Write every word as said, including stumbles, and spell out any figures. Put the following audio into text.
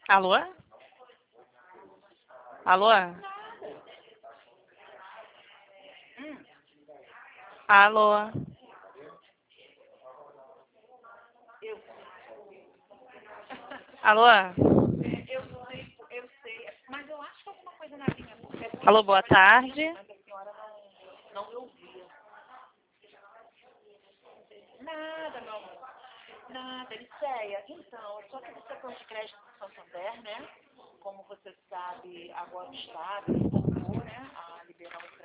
Alô? Alô? Hum, Alô? eu, Alô? eu sei, eu sei, mas eu acho que alguma coisa na linha, porque é Alô, muito boa trabalhar, tarde. mas a senhora não, não me ouvia. Nada, meu amor. Nada, Liceia. Então, eu sou aqui do setor de crédito do Santander, né? Como você sabe, agora o Estado voltou, né, a liberar o crédito.